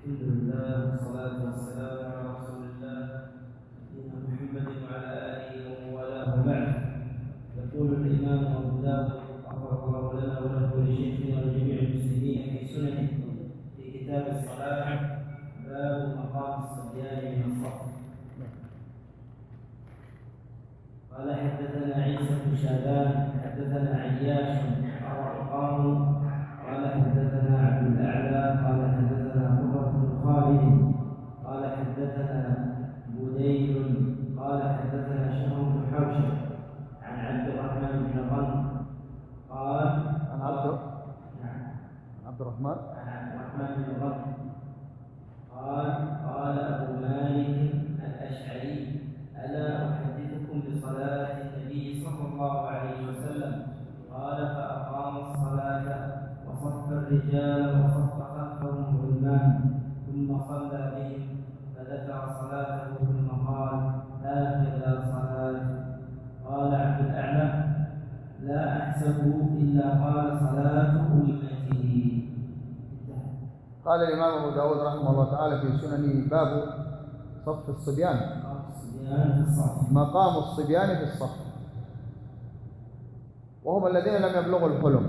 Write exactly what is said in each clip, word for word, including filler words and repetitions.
الحمد لله والصلاة والسلام على رسول الله نبينا محمد وعلى آله ومن والاه وبعد. يقول الإمام أبو داود غفر الله لنا وله ولشيخنا ولجميع المسلمين في سننه في كتاب الصلاة باب مقام الصبيان من الصف. قال حدثنا عيسى بن شاذان حدثنا عياش الرقام قال حدثنا عبد الأعلى قال حدثنا قرة بن خالد قال حدثنا بديل قال حدثنا شهر بن حوشب عن عبد الرحمن بن غنم قال عن عبد نعم عبد الرحمن عن عبد الرحمن بن غنم قال قال أبو مالك الأشعري ألا أحدثكم بصلاة النبي صلى الله عليه وسلم قال فأقام الصلاة وصف الرجال وصف خلفهم غلمان ثم صلى بهم فذكر صلاته ثم قال هكذا صلاة. قال عبد الأعلى لا أحسبه إلا قال صلاة أمته. قال الإمام أبو داود رحمه الله تعالى في سننه باب صف الصبيان الصبيان في الصف. مقام الصبيان في الصف، وهم الذين لم يبلغوا الحلم،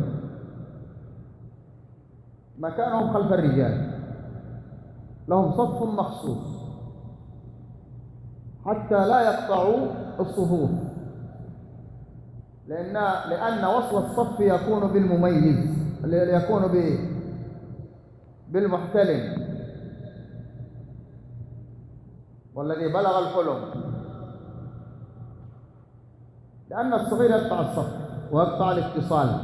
مكانهم خلف الرجال، لهم صف مخصوص حتى لا يقطعوا الصفوف، لأن لأن وصل الصف يكون بالمميز، يكون بالمحتلم والذي بلغ الحلم، لأن الصغير يقطع الصف ويقطع الاتصال،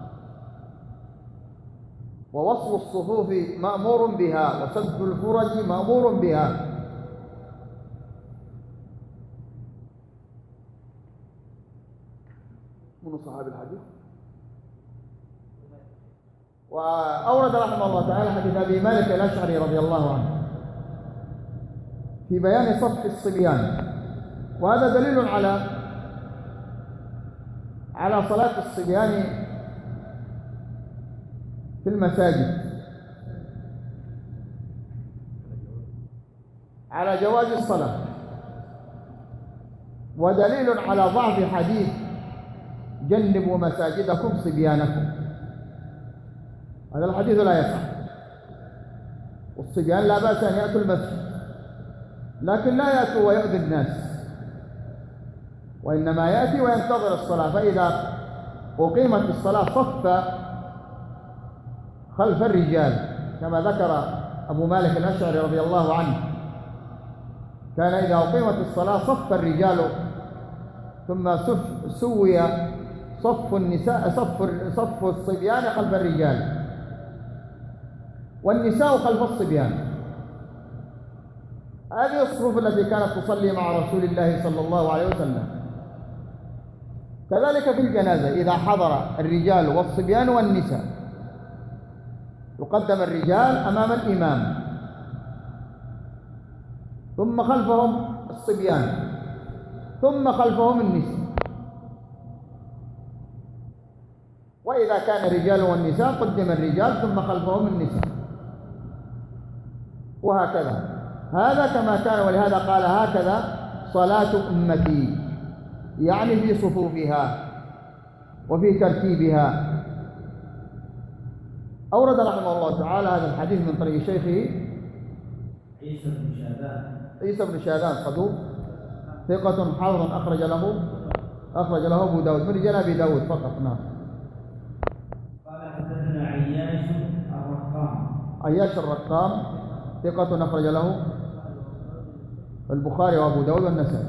ووصل الصفوف مأمور بها وسد الفرج مأمور بها. من صحابي الحديث؟ وأورد رحمه الله تعالى حديث أبي مالك الأشعري رضي الله عنه في بيان صف الصبيان، وهذا دليل على على صلاة الصبيان في المساجد، على جواز الصلاة، ودليل على ضعف حديث جنبوا مساجدكم صبيانكم، هذا الحديث لا يصح. والصبيان لا بأس أن يأتوا المسجد، لكن لا يأتوا ويؤذي الناس، وإنما يأتي وينتظر الصلاة، فإذا أقيمت الصلاة صف خلف الرجال كما ذكر أبو مالك الأشعري رضي الله عنه، كان إذا أقيمت الصلاة صف الرجال ثم سوي صف النساء صف صف الصبيان خلف الرجال والنساء خلف الصبيان. هذه الصفوف التي كانت تصلي مع رسول الله صلى الله عليه وسلم. كذلك في الجنازة إذا حضر الرجال والصبيان والنساء يقدم الرجال أمام الإمام ثم خلفهم الصبيان ثم خلفهم النساء، وإذا كان الرجال والنساء قدم الرجال ثم خلفهم النساء، وهكذا. هذا كما كان، ولهذا قال هكذا صلاة أمتي، يعني في صفوفها وفي ترتيبها. أورد رحمه الله تعالى هذا الحديث من طريق شيخه عيسى بن شاذان عيسى بن شاذان صدوق ثقة حافظ أخرج له أخرج له أبو داود من رجال أبي داود فقط. نعم. قال حدثنا عياش الرقام عياش الرقام ثقة أخرج له البخاري وأبو داود والنسائي.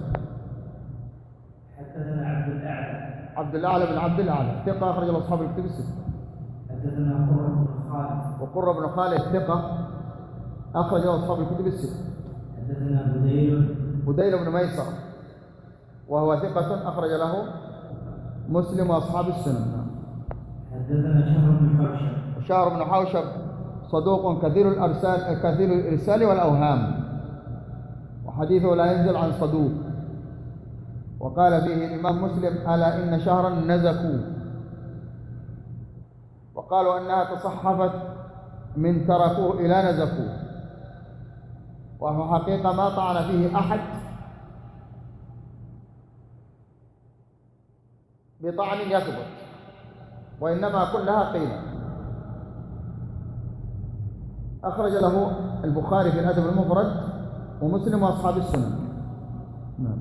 حدثنا عبد الأعلى عبد الأعلى بن عبد الأعلى ثقة أخرج له أصحاب الكتب الستة. حدثنا قرة بن خالد وقرة بن خالد ثقة أخرج له أصحاب الكتب الستة. حدثنا بديل بديل بن ميسر وهو ثقة أخرج له مسلم وأصحاب السنن. حدثنا شهر بن حوشب شهر بن حوشب صدوق كثير الأرسال كثير الإرسال والأوهام، وحديثه لا ينزل عن صدوق. وقال فيه الإمام مسلم ألا إن شهرا نزكوا، وقالوا أنها تصحفت من تركوه إلى نزكوا، وهو حقيقة ما طعن فيه أحد بطعن يثبت، وإنما كلها قيل. أخرج له البخاري في الأدب المفرد ومسلم وأصحاب السنن. نعم.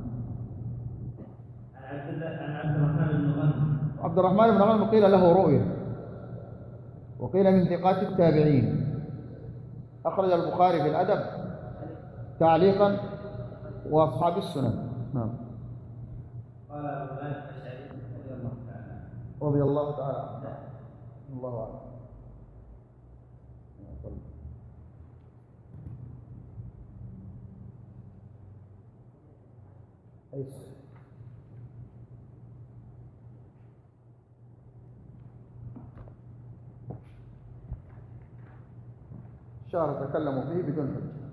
عن عبد الرحمن بن غنم. عبد الرحمن بن غنم قيل له رؤيا، وقيل من ثقات التابعين. أخرج البخاري في الأدب تعليقا وأصحاب السنن. نعم. قال أبو مالك الأشعري رضي الله تعالى رضي الله تعالى عنه. الله أعلم. أي شهر تكلموا فيه بدون حجة.